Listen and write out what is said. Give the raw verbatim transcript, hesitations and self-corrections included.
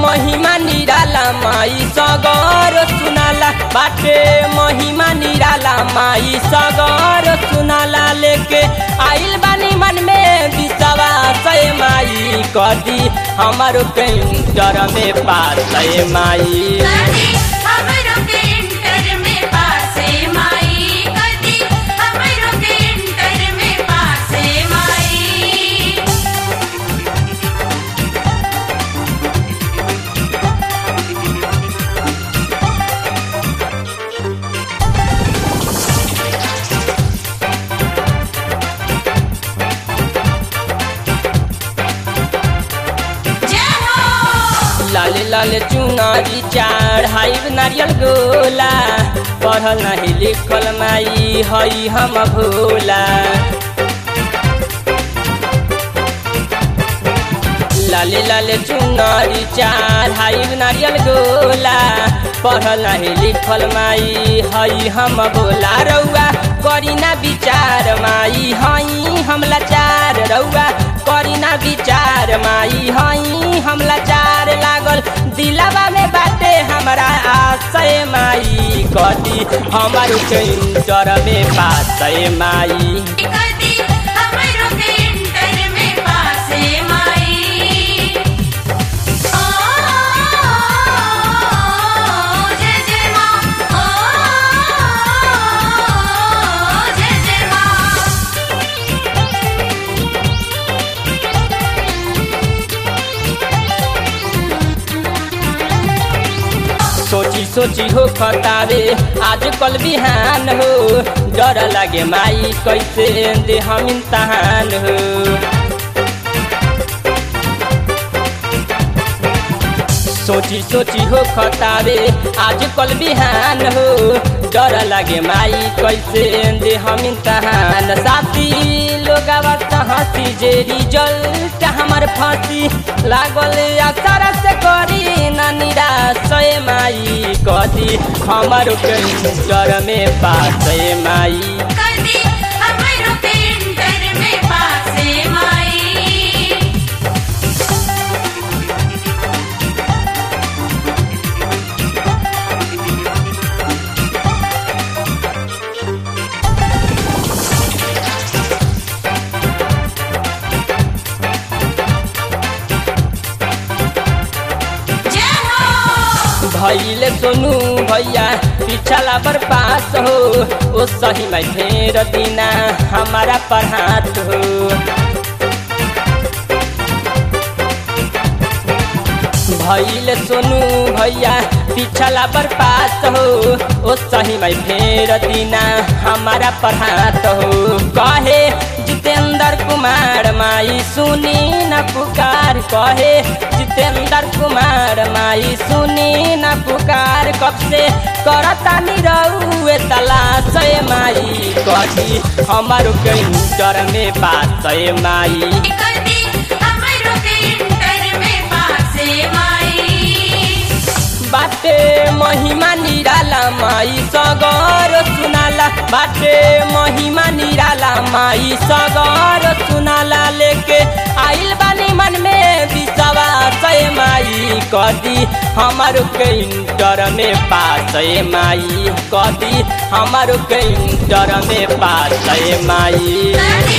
महिमा निराला माई सगर सुनाला बाटे महिमा निराला माई सगर सुनाला लेके आइल बानी मन में विश्वास माई कदी हमारो पेंटर में पास माई लाले लाले चुनारी चढ़ाई नारियल गोला पढ़ल नहीं लिखल माई हई हम भोला लाले लाले चुनारी चढ़ाई नारियल गोला पढ़ल नहीं लिखल माई हई हम भोला रउआ करीना विचार माई हई हम लाचार रउआ करीना विचार माई हई हम लाचार लागल दिलवा में बाटे हमारा आशय माई कदी हमारो पेंटर में पास माई सोची सोची हो खतावे आज कल बिहान हो डर लगे माई कैसे दे हम इम्तहान हो सोची सोची हो खतावे आज कल बिहान हो डर लगे माई कैसे दे हम इम्तहान साथी लोग हंसी जे रिजल्ट हमार फांसी लागल अक्सर से करी ना निराश माई कदी हमारो पेंटर में पास माई भैले सोनू भैया पिछला पर पास हो ओ सही में ढेर दीना हमारा पढ़ात हो भैले सोनू भैया पिछला पर पास हो ओ सही में ढेर दीना हमारा पढ़ात हो कहे जितेंद्र कुमार माई सुनी न पुकार कहे जितेंद्र कुमार माई सुनी न पुकार कब से करता निरहुए तलाश माई कदी हमारो पेंटर में पास माई बाटे महिमा निराला माई सगर सुनाला बाटे महिमा निराला माई सगर सुनाला लेके आइल बानी मन में विश्वास माई कदी हमारो पेंटर में पास माई कदी हमारो पेंटर में पास माई।